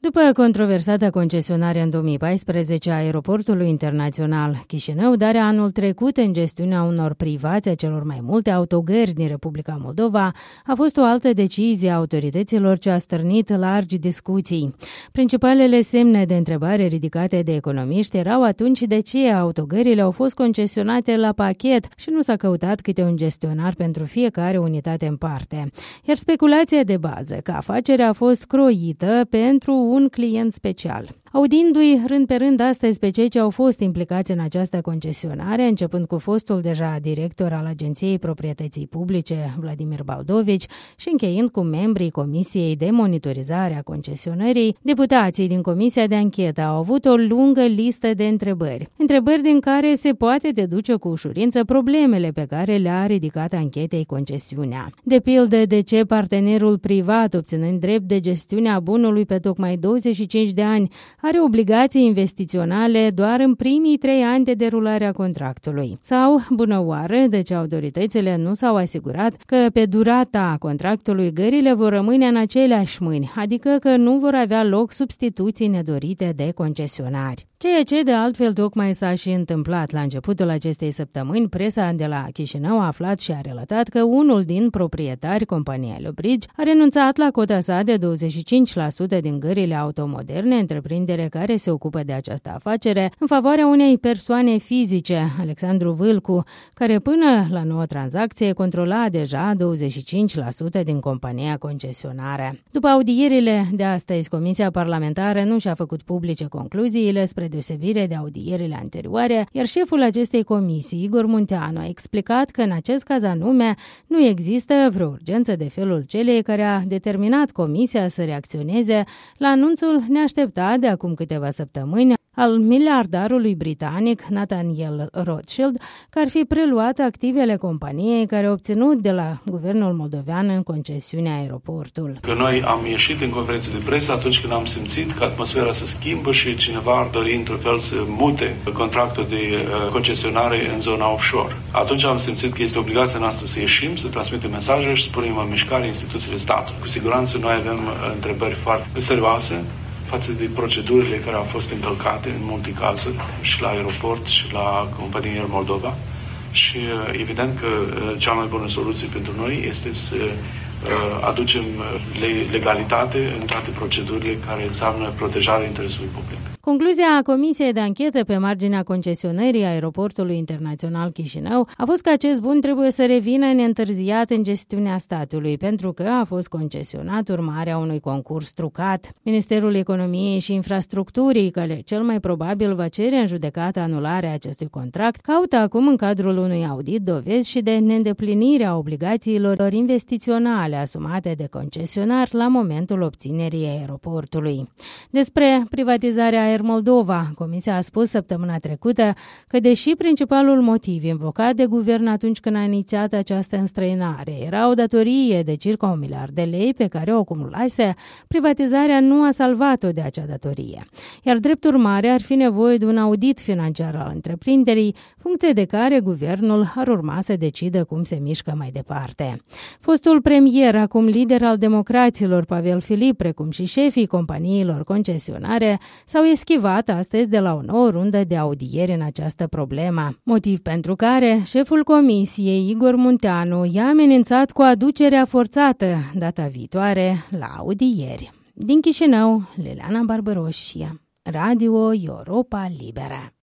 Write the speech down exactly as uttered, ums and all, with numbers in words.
După controversata concesionare în două mii paisprezece a aeroportului internațional Chișinău, darea anul trecut în gestiunea unor privați a celor mai multe autogări din Republica Moldova, a fost o altă decizie a autorităților ce a stârnit largi discuții. Principalele semne de întrebare ridicate de economiști erau atunci de ce autogările au fost concesionate la pachet și nu s-a căutat câte un gestionar pentru fiecare unitate în parte. Iar speculația de bază că afacerea a fost croită pentru un client special. Audindu-i rând pe rând astăzi pe cei ce au fost implicați în această concesionare, începând cu fostul deja director al Agenției Proprietății Publice, Vladimir Baldovici, și încheind cu membrii Comisiei de Monitorizare a Concesionării, deputații din Comisia de Anchetă au avut o lungă listă de întrebări. Întrebări din care se poate deduce cu ușurință problemele pe care le-a ridicat anchetei concesiunea. De pildă, de ce partenerul privat, obținând drept de gestiunea bunului pe tocmai douăzeci și cinci de ani, are obligații investiționale doar în primii trei ani de derulare a contractului. Sau, bună oară, de ce autoritățile nu s-au asigurat că pe durata contractului gările vor rămâne în aceleași mâini, adică că nu vor avea loc substituții nedorite de concesionari. Ceea ce de altfel tocmai s-a și întâmplat la începutul acestei săptămâni, presa de la Chișinău a aflat și a relatat că unul din proprietari, compania Elobridge, a renunțat la cota sa de douăzeci și cinci la sută din gările automoderne, întreprindere care se ocupă de această afacere, în favoarea unei persoane fizice, Alexandru Vâlcu, care până la noua tranzacție controla deja douăzeci și cinci la sută din compania concesionare. După audierile de astăzi, Comisia Parlamentară nu și-a făcut publice concluziile spre deosebire de audierile anterioare, iar șeful acestei comisii, Igor Munteanu, a explicat că în acest caz anume nu există vreo urgență de felul celei care a determinat comisia să reacționeze la anunțul neașteptat de acum câteva săptămâni al miliardarului britanic Nathaniel Rothschild, că ar fi preluat activele companiei care a obținut de la guvernul moldovean în concesiunea aeroportul. Că noi am ieșit în conferință de presă atunci când am simțit că atmosfera se schimbă și cineva ar dori într-un fel să mute contractul de concesionare în zona offshore. Atunci am simțit că este obligația noastră să ieșim, să transmitem mesaje și să punem în mișcare instituțiile statului. Cu siguranță noi avem întrebări foarte serioase față de procedurile care au fost încălcate în multe cazuri și la aeroport și la compania Air Moldova și evident că cea mai bună soluție pentru noi este să aducem legalitate în toate procedurile care înseamnă protejarea interesului public. Concluzia Comisiei de Anchetă pe marginea concesionării aeroportului internațional Chișinău a fost că acest bun trebuie să revină neîntârziat în gestiunea statului, pentru că a fost concesionat urmarea unui concurs trucat. Ministerul Economiei și Infrastructurii, care cel mai probabil va cere în judecată anularea acestui contract, caută acum în cadrul unui audit dovezi și de neîndeplinirea obligațiilor investiționale asumate de concesionar la momentul obținerii aeroportului. Despre privatizarea Air Moldova, Comisia a spus săptămâna trecută că, deși principalul motiv invocat de guvern atunci când a inițiat această înstrăinare era o datorie de circa un miliard de lei pe care o acumulase, privatizarea nu a salvat-o de acea datorie. Iar drept urmare ar fi nevoie de un audit financiar al întreprinderii, funcție de care guvernul ar urma să decidă cum se mișcă mai departe. Fostul premier, acum lider al democraților, Pavel Filip, precum și șefii companiilor concesionare, s-au eschivat astăzi de la o nouă rundă de audieri în această problemă, motiv pentru care șeful comisiei, Igor Munteanu, i-a amenințat cu aducerea forțată data viitoare la audieri. Din Chișinău, Liliana Barbaroșia, Radio Europa Liberă.